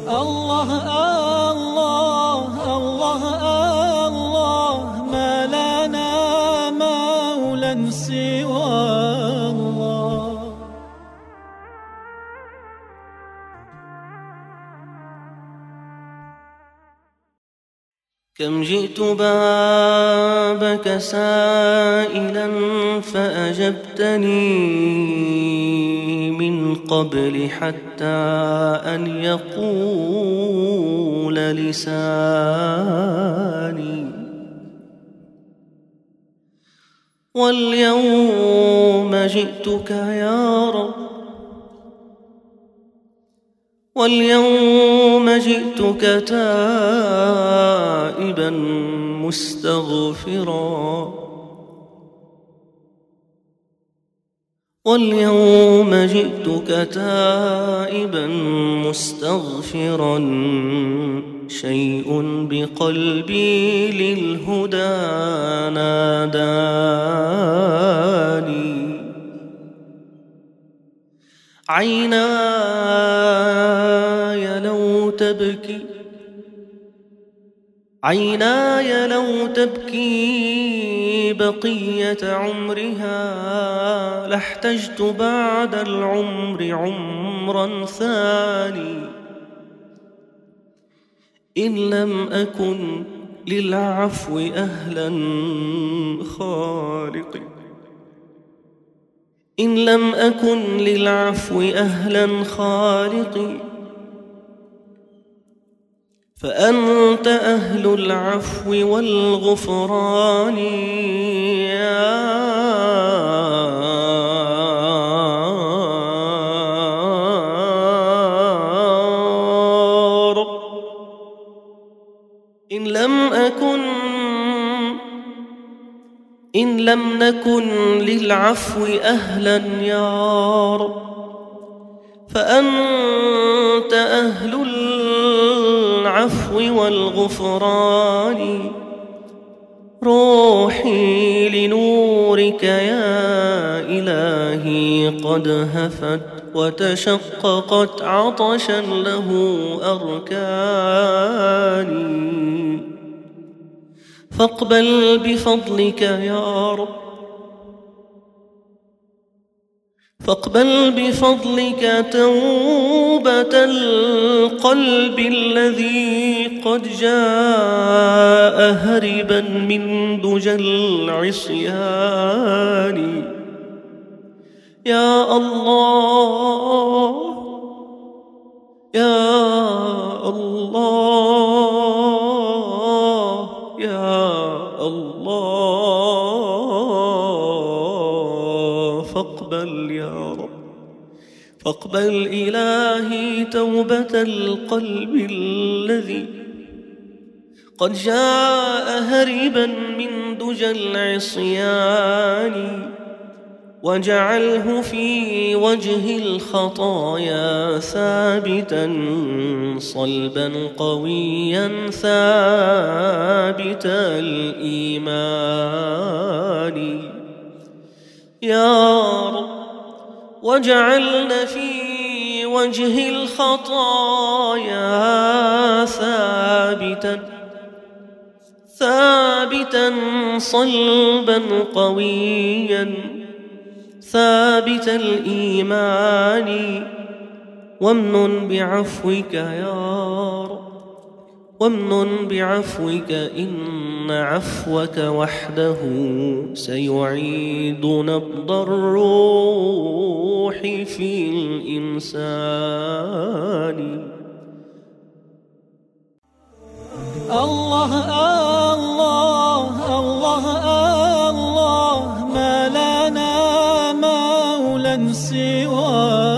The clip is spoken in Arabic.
الله الله الله الله ما لنا مولى سوى الله. كم جئت بابك سائلا فأجبتني من قبل حتى أن يقول لساني. واليوم جئتك يا رب، واليوم جئتك تائبا مستغفرا، واليوم جئتك تائبا مستغفرا. شيء بقلبي للهدى ناداني. عيناي لو تبكي، عيناي لو تبكي بقية عمرها لاحتجت بعد العمر عمرا ثاني. إن لم أكن للعفو أهلا خالقي، إن لم أكن للعفو أهلا خالقي، فأنت أهل العفو والغفران يا رب. إن لم نكن للعفو أهلا يا رب، فأنت أهل العفو والغفران. روحي لنورك يا إلهي قد هفت وتشققت عطشا له أركاني. فاقبل بفضلك يا رب، فاقبل بفضلك توبة القلب الذي قد جاء هربا من دجى العصيان. يا الله يا الله يا الله، فاقبل يا رب، فاقبل إلهي توبة القلب الذي قد جاء هربا من دجى العصيان. واجعله في وجه الخطايا ثابتا صلبا قويا ثابت الإيمان يا رب. واجعلنا في وجه الخطايا ثابتا صلبا قويا ثابت الإيمان. وامنن بعفوك يا رب، وامنن بعفوك، إن عفوك وحده سيعيد نبض الروح في الإنسان. الله الله الله الله ما لنا مولى سوى